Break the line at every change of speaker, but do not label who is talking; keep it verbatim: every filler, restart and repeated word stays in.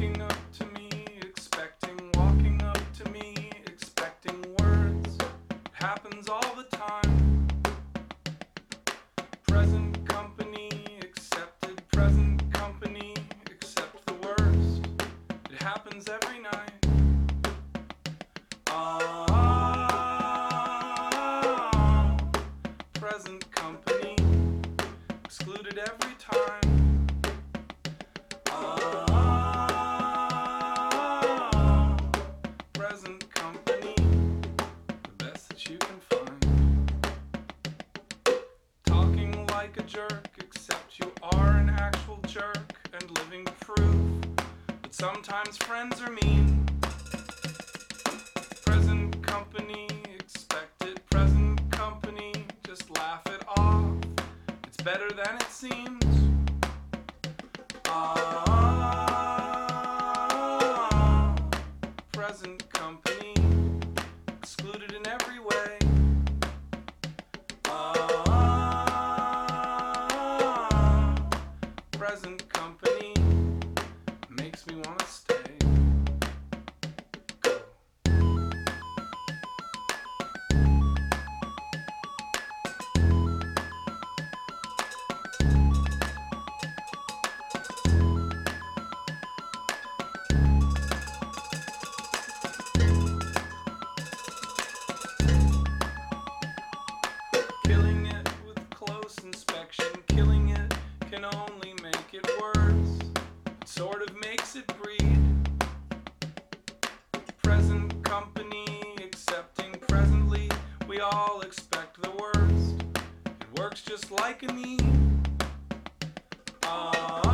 Walking up to me, expecting, walking up to me, expecting words. It happens all the time. Present company accepted, present company accept the worst. It happens every night. Ah, present company excluded every time. Ah, present company, the best that you can find. Talking like a jerk, except you are an actual jerk, and living proof that sometimes friends are mean. Present company expected, present company just laugh it off. It's better than it seems. Ah, present company excluded in every way. Ah, present company makes me want to stay. Killing it with close inspection, killing it can only make it worse. It sort of makes it breed. Present company accepting, presently we all expect the worst. It works just like a need. Ah.